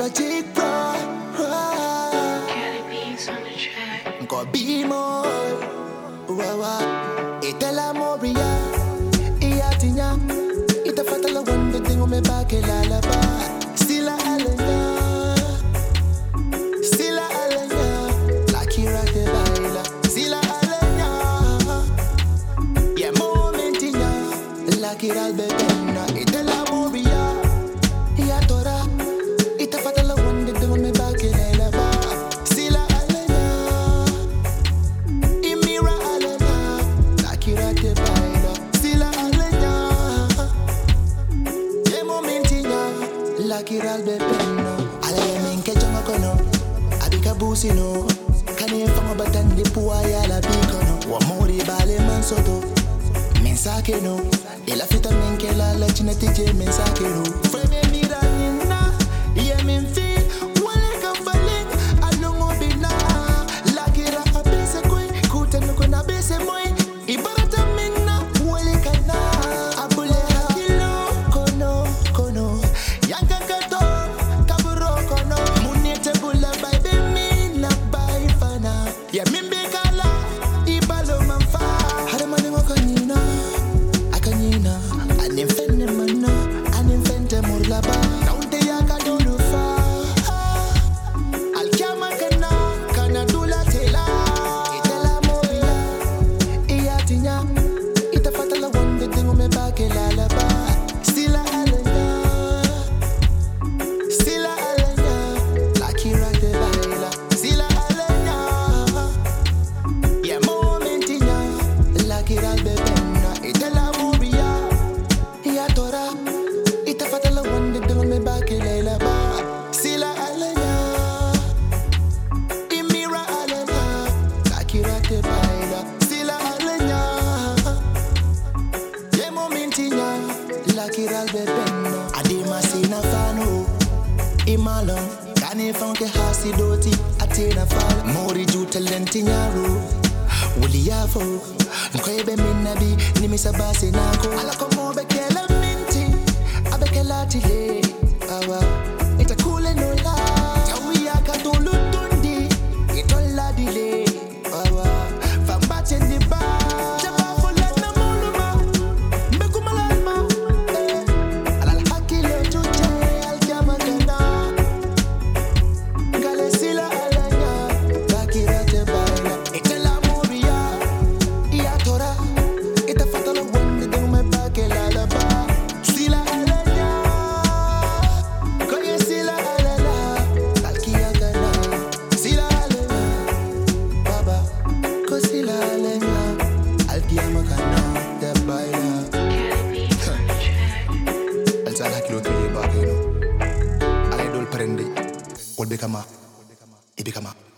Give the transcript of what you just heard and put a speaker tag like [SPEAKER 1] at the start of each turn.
[SPEAKER 1] Project Pro.
[SPEAKER 2] Kelly Beats on the track.
[SPEAKER 1] Go be more. Ite la moria. Iatinya. Ite fatala wande tengo me ba ke la la ba. Stila alenya. Stila alenya. La kira te baila. Stila alenya. Yeah, momentinya. La kira albebena. Ite la moria. Iatora. Ite fatala wande tengo me ba ke la ba. Stila alenya. Imira alenya. La kira te baila. Stila alenya. Yeah, momentinya. La kira albebena. Alaya minke jonga kono. Abika busino. Kani fanga batandi puwa ya la bikono. Wa mori bale mansoto. Mensake no. Ela fita minke la chinati je mensake no. Frame mira nina. Ye minfi. Wale kambalik. Alongo bina. La kira abese koi. Kuta nuko na bese moi. Ibarata minna. Wale kana. Abule hakilo. Kono. Yanka kato. Kaburo kono. Munete bula bai be mina bai fana. Ya mimbe kala. Ibalo manfa. Hada mani wakanyina. Akanyina. Aninfende mana. Aninfende murlaba. Naunte yaka dolu fa. Alkiama kana dula tela. Itela mobila. Iatinya. Itafatala wande tengo me bake la la ba. Stila alenya. Stila alenya. La kira te baila. Stila alenya. Yeah, momentinya. La kira albebena. Itela mobila. Iatora. Itafatala wande tengo me bake la ba. Stila alenya. Imira alenya. La kira te baila. Stila alenya. Yeah, momentinya. La kira albebena. Adima sina fano. Imalon. Kani fanke hasi doti. Atena fal. Mori ju talenti nyaro. Wuli yafo. Nkwebe minabi. Nimisa base nako. Alako mo bekele minti. Abekela tile. Awa. Ita kule nola. Jawi yaka dolu tundi. Itola dile. Awa. Fambache ni ba. Jaba fula na muluma. Mbeku malalma. Alal hakilo tuje. Alkiama kana. Ngale sila alanya. Bakira te baila. Itela moria. Iatora. Ita fatala wande dengo me bake la la ba. Sila alanya. Koye sila alala. Alkia kana. Sila alanya. Baba. Ko sila alanya. Alkiama kana. Te baila.
[SPEAKER 2] Kelly Beats on the track.
[SPEAKER 1] Alza hakilo tuye bake no. Ale dol prende. Kolbe kama. Ibe kama.